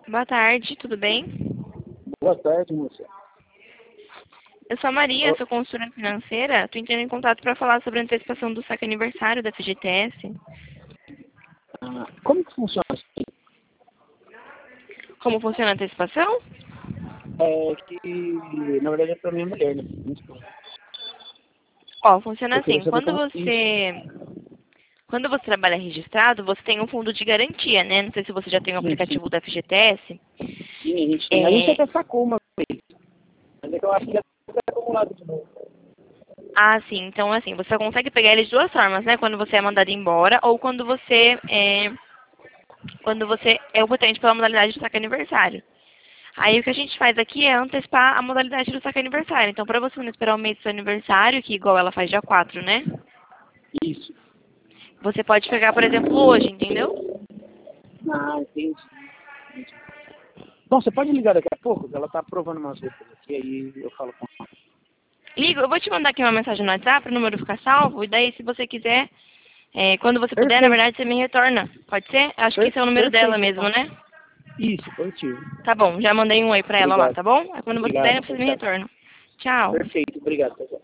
Boa tarde, tudo bem? Boa tarde, moça. Eu sou a Maria, sou consultora financeira. Estou entrando em contato para falar sobre a antecipação do saque aniversário da FGTS. Como que funciona assim? Como funciona a antecipação? É que, na verdade, é para minha mulher, né? Minha esposa. Ó, funciona Eu queria assim. saber Quando como você trabalha registrado, você tem um fundo de garantia, né? Não sei se você já tem o Sim, sim. aplicativo da FGTS. Sim, a gente tem. A gente É... até sacou uma vez. Mas é que eu acho que já está acumulado de novo. Ah, sim. Então, assim, você consegue pegar ele de duas formas, né? Quando você é mandado embora ou quando você é optante pela modalidade de saque aniversário. Aí o que a gente faz aqui é antecipar a modalidade do saque aniversário. Então, para você não esperar o mês do seu aniversário, que igual ela faz dia 4, né? Isso. Você pode pegar, por exemplo, hoje, entendeu? Ah, entendi. Bom, você pode ligar daqui a pouco? Ela está aprovando umas roupas aqui, aí eu falo com ela. Liga, eu vou te mandar aqui uma mensagem no WhatsApp, para o número ficar salvo, e daí, se você quiser, quando você puder, na Perfeito. verdade, você me retorna. Pode ser? Acho que esse é o número dela Perfeito, mesmo, então. né? Isso, positivo. Tá bom, já mandei um oi pra ela lá, Obrigado. tá bom? Aí quando você puder, Obrigado. você Tchau, me tchau. retorna. Tchau. Perfeito, obrigado. Tchau, tchau.